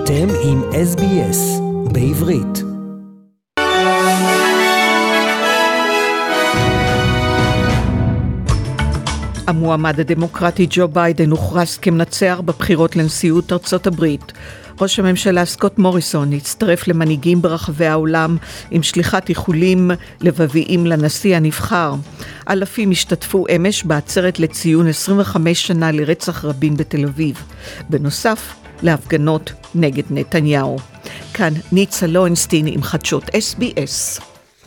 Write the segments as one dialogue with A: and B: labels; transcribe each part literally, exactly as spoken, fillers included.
A: אתם עם אס בי אס בעברית.
B: המועמד הדמוקרטי ג'ו ביידן הוכרז כמנצח בבחירות לנשיאות ארצות הברית. ראש הממשלה סקוט מוריסון הצטרף למנהיגים ברחבי העולם עם שליחת איחולים לבביים לנשיא הנבחר. אלפים השתתפו אמש בעצרת לציון עשרים וחמש שנה לרצח רבין בתל אביב, בנוסף להפגנות נגד נתניהו. כאן ניצה לוינסטין עם חדשות אס בי אס.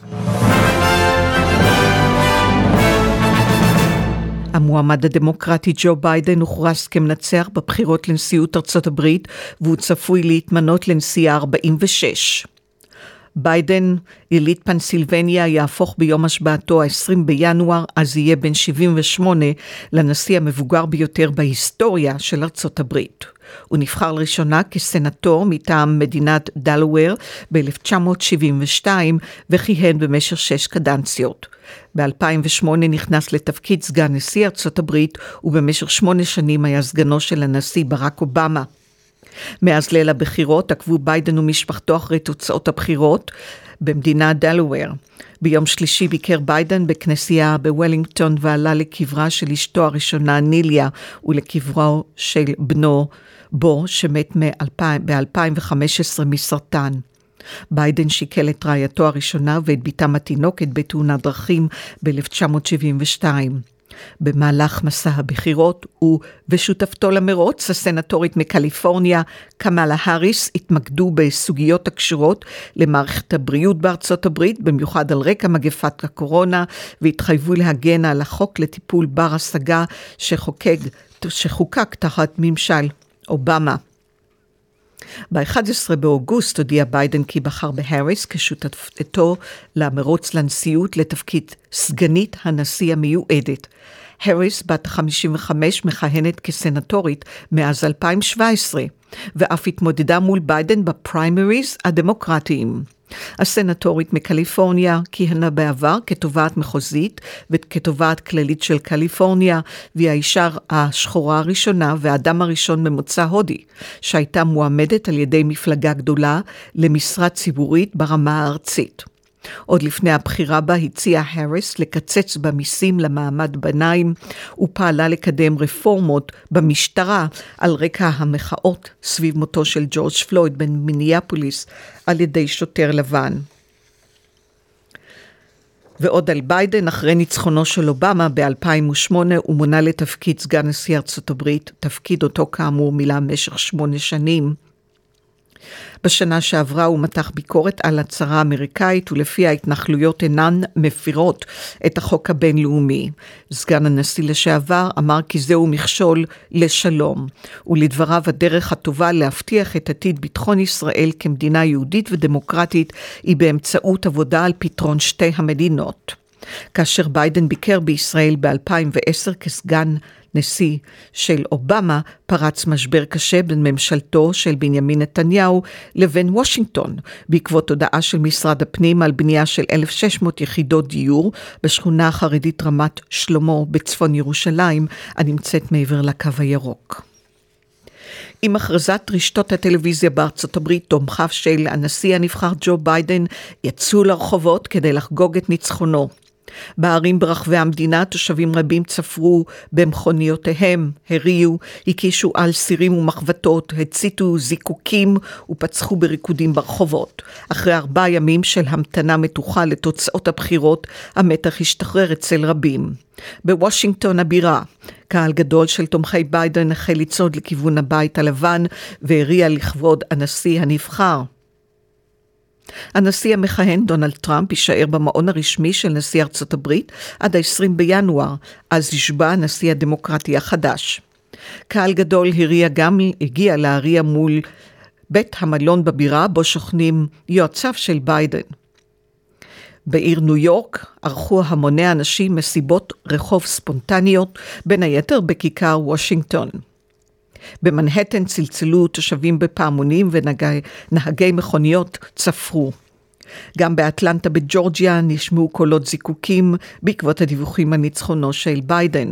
B: המועמד הדמוקרטי ג'ו ביידן הוכרז כמנצח בבחירות לנשיאות ארצות הברית, והוא צפוי להתמנות לנשיא ה-ארבעים ושש. ביידן, יליד פנסילבניה, יהפוך ביום השבעתו ה-עשרים בינואר, אז יהיה בן שבעים ושמונה, לנשיא המבוגר ביותר בהיסטוריה של ארצות הברית. הוא נבחר לראשונה כסנטור מטעם מדינת דלוור ב-אלף תשע מאות שבעים ושתיים וכיהן במשך שש קדנציות. ב-אלפיים ושמונה נכנס לתפקיד סגן נשיא ארצות הברית, ובמשך שמונה שנים היה סגנו של הנשיא ברק אובמה. מאז ליל הבחירות עקבו ביידן ומשפחתו אחרי תוצאות הבחירות במדינת דלוור. ביום שלישי ביקר ביידן בכנסייה בוולינגטון ועלה לקברה של אשתו הראשונה ניליה ולקברו של בנו בו שמת ב-אלפיים וחמש עשרה מסרטן. ביידן שיקל את רעייתו הראשונה ואת ביתם התינוקת בתאונת דרכים ב-אלף תשע מאות שבעים ושתיים. במהלך מסע הבחירות הוא ושותפתו למרוץ, הסנטורית מקליפורניה קמאלה האריס, התמקדו בסוגיות הקשורות למערכת הבריאות בארצות הברית, במיוחד על רקע מגפת הקורונה, והתחייבו להגן על החוק לטיפול בר השגה שחוקק, שחוקק תחת ממשל אובמה. ב-אחד עשר באוגוסט הודיע ביידן כי בחר בהאריס כשותפתו למרוץ לנשיאות לתפקיד סגנית הנשיא המיועדת. האריס בת חמישים וחמש מכהנת כסנטורית מאז אלפיים שבע עשרה, ואף התמודדה מול ביידן בפריימריז הדמוקרטיים. הסנטורית מקליפורניה כיהנה בעבר כתובעת מחוזית וכתובעת כללית של קליפורניה, והיא האישה השחורה הראשונה והאדם הראשון ממוצא הודי שהייתה מועמדת על ידי מפלגה גדולה למשרה ציבורית ברמה הארצית. עוד לפני הבחירה בה הציעה האריס לקצץ במיסים למעמד ביניים ופעלה לקדם רפורמות במשטרה על רקע המחאות סביב מותו של ג'ורג' פלויד בן מיניאפוליס על ידי שוטר לבן. ועוד על ביידן, אחרי ניצחונו של אובמה ב-אלפיים ושמונה הוא מונה לתפקיד סגן נשיא ארצות הברית, תפקיד אותו כאמור מילא במשך שמונה שנים. בשנה שעברה הוא מתח ביקורת על הצהרה האמריקאית ולפי ההתנחלויות אינן מפירות את החוק הבינלאומי. סגן הנשיא לשעבר אמר כי זהו מכשול לשלום, ולדבריו הדרך הטובה להבטיח את עתיד ביטחון ישראל כמדינה יהודית ודמוקרטית היא באמצעות עבודה על פתרון שתי המדינות. כאשר ביידן ביקר בישראל ב-אלפיים ועשר כסגן נשיא של אובמה, פרץ משבר קשה בין ממשלתו של בנימין נתניהו לבין וושינגטון, בעקבות הודעה של משרד הפנים על בנייה של אלף ושש מאות יחידות דיור בשכונה החרדית רמת שלמה בצפון ירושלים, הנמצאת מעבר לקו הירוק. עם הכרזת רשתות הטלוויזיה בארצות הברית, תומכיו של הנשיא הנבחר ג'ו ביידן יצאו לרחובות כדי לחגוג את ניצחונו. בערים ברחבי המדינה תושבים רבים צפרו במכוניותיהם, הריעו, הקישו על סירים ומחבטות, הציתו זיקוקים ופצחו בריקודים ברחובות. אחרי ארבעה ימים של המתנה מתוחה לתוצאות הבחירות, המתח השתחרר אצל רבים. בוושינגטון הבירה, קהל גדול של תומכי ביידן החל לצעוד לכיוון הבית הלבן והריע לכבוד הנשיא הנבחר. הנשיא המכהן דונלד טראמפ יישאר במעון הרשמי של נשיא ארצות הברית עד ה-עשרים בינואר, אז ישבע הנשיא הדמוקרטי החדש. קהל גדול הריע גם הגיע להריע מול בית המלון בבירה בו שוכנים יועציו של ביידן. בעיר ניו יורק ערכו המוני אנשים מסיבות רחוב ספונטניות, בין היתר בכיכר וושינגטון. במנהטן צלצלו תושבים בפעמונים ונהגי מכוניות צפרו. גם באטלנטה בג'ורג'יה נשמעו קולות זיקוקים בעקבות הדיווחים על ניצחונו של ביידן.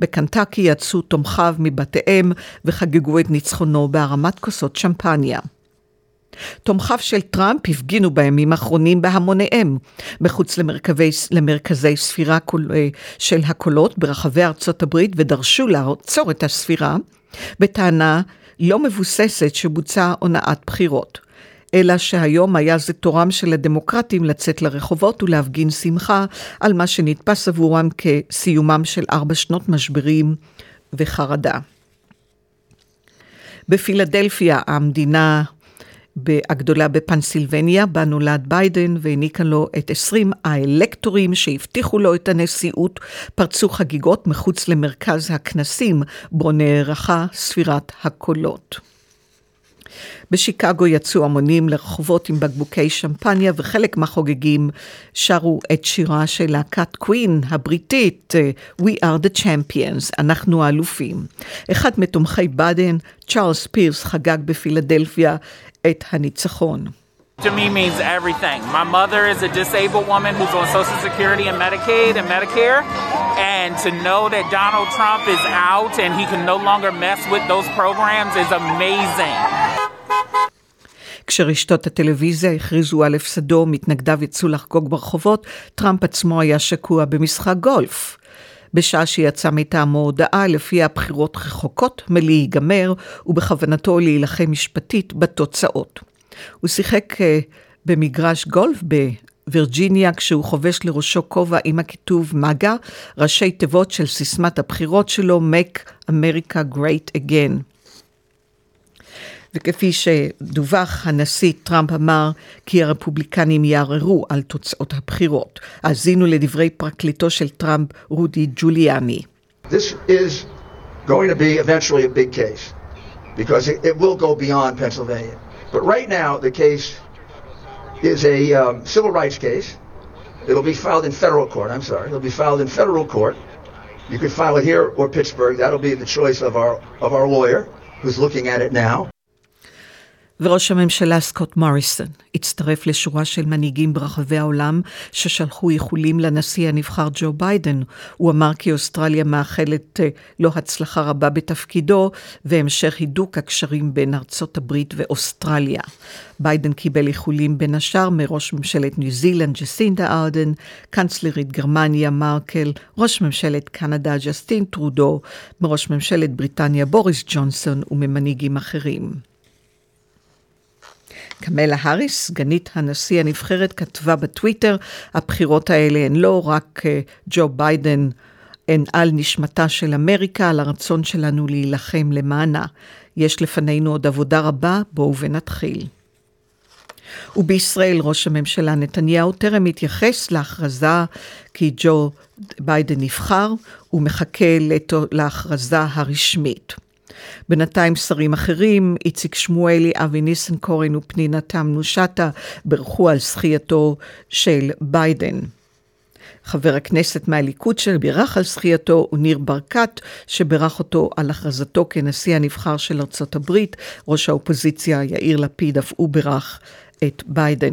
B: בקנטקי יצאו תומכיו מבתיהם וחגגו את ניצחונו בהרמת כוסות שמפניה. תומכיו של טראמפ הפגינו בימים האחרונים בהמוניהם, מחוץ למרכזי, למרכזי ספירה של הקולות ברחבי ארצות הברית, ודרשו לעצור את הספירה, בטענה לא מבוססת שבוצעה הונאת בחירות. אלא שהיום היה זה תורם של הדמוקרטים לצאת לרחובות ולהפגין שמחה על מה שנתפס עבורם כסיומם של ארבע שנות משברים וחרדה. בפילדלפיה, המדינה הגדולה בפנסילבניה, בה נולד ביידן והעניקה לו את עשרים האלקטורים שהבטיחו לו את הנשיאות, פרצו חגיגות מחוץ למרכז הכנסים, בו נערכה ספירת הקולות. בשיקגו יצאו המונים לרחובות עם בקבוקי שמפניה, וחלק מהחוגגים שרו את שירה של להקת קווין הבריטית, We are the champions, אנחנו האלופים. אחד מתומכי ביידן, צ'ארלס פירס, חגג בפילדלפיה את הניצחון.
C: To me means everything. My mother is a disabled woman who's on Social Security and Medicaid and Medicare, and to know that Donald Trump is out and he can no longer mess with those programs is amazing.
B: כשרשתות הטלוויזיה הכריזו על הפסדו, מתנגדיו יצאו לחגוג ברחובות, טראמפ עצמו היה שקוע במשחק גולף. בשעה שיצא מטעמו הודעה לפיה הבחירות רחוקות מלהיגמר, ובכוונתו להילחם משפטית בתוצאות. הוא שיחק uh, במגרש גולף בווירג'יניה, כשהוא חובש לראשו כובע עם הכיתוב מגה, ראשי תיבות של סיסמת הבחירות שלו, Make America Great Again. וכפי שדווח, הנשיא טראמפ אמר כי הרפובליקנים יערערו על תוצאות הבחירות. האזינו לדברי פרקליטו של טראמפ, רודי ג'וליאני.
D: This is going to be eventually a big case because it, it will go beyond Pennsylvania. But right now the case is a um, civil rights case. It'll be filed in federal court. I'm sorry. It'll be filed in federal court. You could file it here or Pittsburgh. That'll be the choice of our of our lawyer who's looking at it now.
B: וראש הממשלה סקוט מוריסון הצטרף לשורה של מנהיגים ברחבי העולם ששלחו איחולים לנשיא הנבחר ג'ו ביידן. הוא אמר כי אוסטרליה מאחלת לו הצלחה רבה בתפקידו והמשך הידוק הקשרים בין ארצות הברית ואוסטרליה. ביידן קיבל איחולים בין השאר מראש ממשלת ניו זילנד ג'סינדה ארדן, קנצלרית גרמניה מרקל, ראש ממשלת קנדה ג'סטין טרודו, מראש ממשלת בריטניה בוריס ג'ונסון וממנהיגים אחרים. קמלה האריס, סגנית הנשיא הנבחרת, כתבה בטוויטר, הבחירות האלה הן לא רק ג'ו ביידן, הן על נשמתה של אמריקה, על הרצון שלנו להילחם למענה. יש לפנינו עוד עבודה רבה, בואו ונתחיל. ובישראל ראש הממשלה נתניהו טרם התייחס להכרזה כי ג'ו ביידן נבחר, ומחכה להכרזה הרשמית. בינתיים שרים אחרים, איציק שמואלי, אבי ניסנקורן ופנינה תמנו שטה, ברכו על זכייתו של ביידן. חבר הכנסת מהליכוד שבירך על זכייתו הוא ניר ברקת, שברך אותו על הכרזתו כנשיא הנבחר של ארצות הברית. ראש האופוזיציה יאיר לפיד אף הוא בירך את ביידן.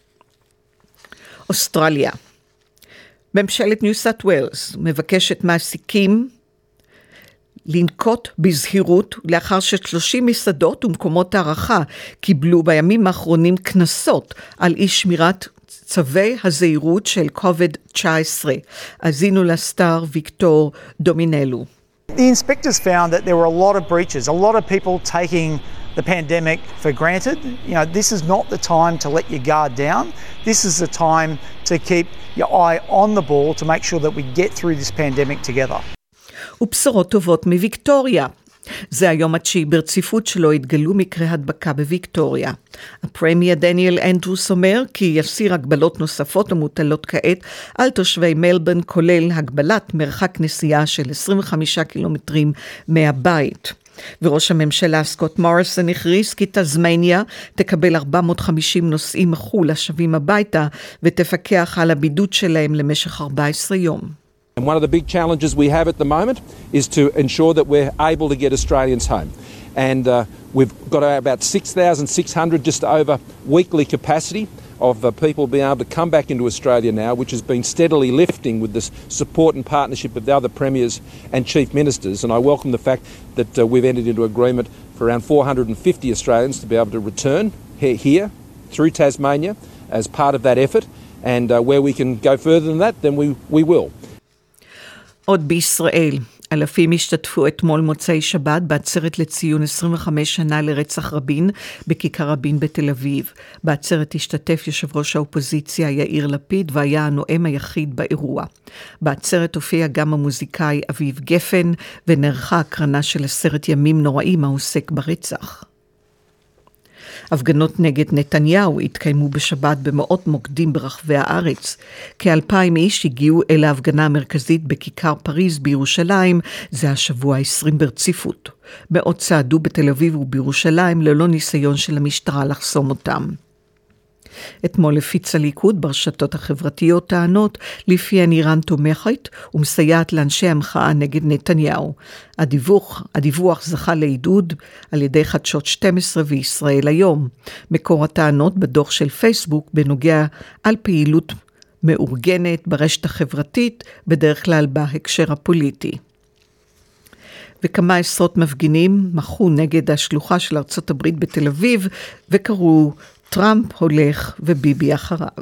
B: אוסטרליה. ממשלת ניו סאות' ווילס מבקשת מעסיקים לנקוט בזהירות לאחר ש-שלושים מסעדות ומקומות הערכה קיבלו בימים האחרונים קנסות על אי שמירת צווי הזהירות של קוביד תשע עשרה. הזינו לסטאר ויקטור דומינלו.
E: The inspectors found that there were a lot of breaches, a lot of people taking the pandemic for granted. You know, this is not the time to let your guard down. This is the time to keep your eye on the ball to make sure that we get through this pandemic together.
B: ובשורות טובות מוויקטוריה. זה היום התשיעי ברציפות שלו התגלו מקרי הדבקה בוויקטוריה. הפרמייר דניאל אנדרוס אומר כי יסיר הגבלות נוספות המוטלות כעת על תושבי מלבורן, כולל הגבלת מרחק נסיעה של עשרים וחמישה קילומטרים מהבית. וראש הממשלה סקוט מוריסון הכריז כי טזמניה תקבל ארבע מאות וחמישים נוסעים מחו"ל השבים הביתה ותפקח על הבידוד שלהם למשך ארבעה עשר יום.
F: And one of the big challenges we have at the moment is to ensure that we're able to get Australians home. And uh, we've got about six thousand six hundred just over weekly capacity of uh, people being able to come back into Australia now, which has been steadily lifting with this support and partnership of the other premiers and chief ministers. And I welcome the fact that uh, we've entered into agreement for around four hundred fifty Australians to be able to return here through Tasmania as part of that effort, and uh, where we can go further than that, then we, we will.
B: עוד בישראל, אלפים השתתפו אתמול מוצאי שבת בעצרת לציון עשרים וחמש שנה לרצח רבין בכיכר רבין בתל אביב. בעצרת השתתף יושב ראש האופוזיציה יאיר לפיד והיה הנואם היחיד באירוע. בעצרת הופיע גם המוזיקאי אביב גפן ונערכה הקרנה של הסרט ימים נוראים העוסק ברצח. הפגנות נגד נתניהו התקיימו בשבת במאות מוקדים ברחבי הארץ. כאלפיים איש הגיעו אל ההפגנה המרכזית בכיכר פריז בירושלים, זה השבוע ה-עשרים ברציפות. מאות צעדו בתל אביב ובירושלים ללא ניסיון של המשטרה לחסום אותם. אתמול הפיץ הליכוד ברשתות החברתיות טענות לפיהן איראן תומכת ומסייעת לאנשי המחאה נגד נתניהו. הדיווח, הדיווח זכה לעידוד על ידי חדשות שתים עשרה וישראל היום. מקור הטענות בדוח של פייסבוק בנוגע על פעילות מאורגנת ברשת החברתית, בדרך כלל בהקשר הפוליטי. וכמה עשרות מפגינים מחו נגד השלוחה של ארצות הברית בתל אביב וקראו טראמפ הולך וביבי אחריו.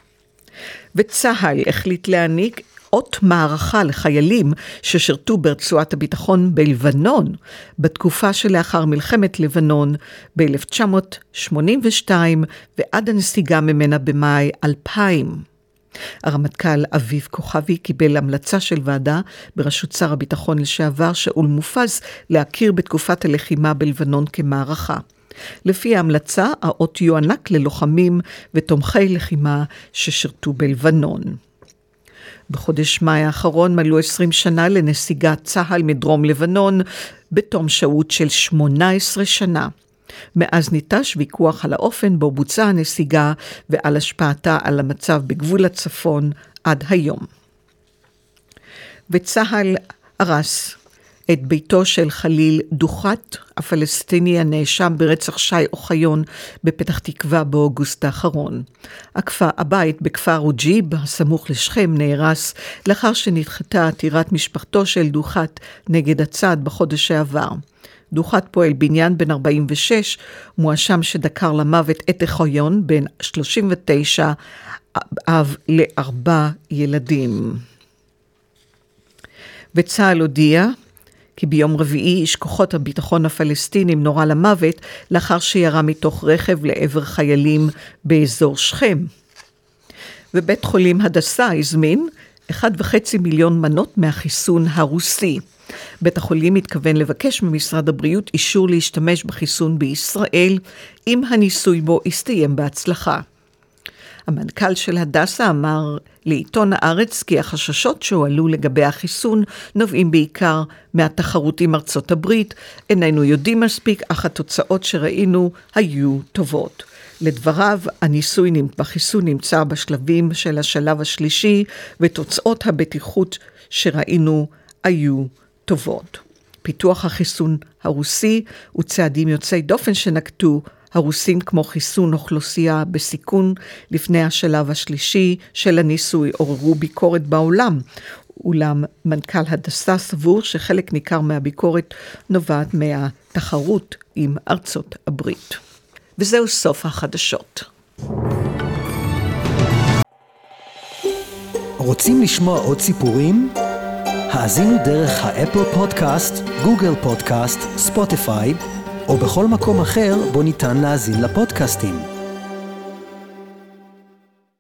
B: וצה"ל החליט להעניק אות מערכה לחיילים ששרתו ברצועת הביטחון בלבנון בתקופה שלאחר מלחמת לבנון ב-אלף תשע מאות שמונים ושתיים ועד הנסיגה ממנה במאי אלפיים. הרמטכ"ל אביב כוכבי קיבל המלצה של ועדה בראשות שר הביטחון לשעבר שאול מופז להכיר בתקופת הלחימה בלבנון כמערכה. לפי ההמלצה, האות יוענק ללוחמים ותומכי לחימה ששרתו בלבנון. בחודש מאי האחרון מלאו עשרים שנה לנסיגת צה"ל מדרום לבנון, בתום שהות של שמונה עשרה שנה. מאז ניטש ויכוח על האופן בו בוצעה הנסיגה ועל השפעתה על המצב בגבול הצפון עד היום. וצה"ל הרס את ביתו של חליל דוחת, הפלסטיני הנאשם ברצח שי אוחיון בפתח תקווה באוגוסט האחרון. הכפר, הבית בכפר רוג'יב, הסמוך לשכם, נהרס לאחר שנדחתה עתירת משפחתו של דוחת נגד הצד בחודש שעבר. דוחת פועל בניין בן ארבעים ושש, מואשם שדקר למוות את אוחיון בן שלושים ותשע, אב לארבע ילדים. וצה"ל הודיע כי ביום רביעי איש כוחות הביטחון הפלסטינים נורה למוות לאחר שירה מתוך רכב לעבר חיילים באזור שכם. ובית חולים הדסה הזמין אחד וחצי מיליון מנות מהחיסון הרוסי. בית החולים מתכוון לבקש ממשרד הבריאות אישור להשתמש בחיסון בישראל, אם הניסוי בו יסתיים בהצלחה. המנכ"ל של הדסה אמר לעיתון הארץ כי החששות שהועלו לגבי החיסון נובעים בעיקר מהתחרות עם ארצות הברית. איננו יודעים מספיק, אך התוצאות שראינו היו טובות. לדבריו, הניסוי בחיסון נמצא בשלבים של השלב השלישי, ותוצאות הבטיחות שראינו היו טובות. פיתוח החיסון הרוסי וצעדים יוצאי דופן שנקטו הרוסים כמו חיסון אוכלוסייה בסיכון לפני השלב השלישי של הניסוי עוררו ביקורת בעולם. אולם מנכ"ל הדסה סבור שחלק ניכר מהביקורת נובעת מהתחרות עם ארצות הברית. וזהו סוף החדשות.
A: רוצים לשמוע עוד סיפורים? האזינו דרך האפל פודקאסט, גוגל פודקאסט, ספוטיפיי, או בכל מקום אחר בו ניתן להאזין לפודקאסטים.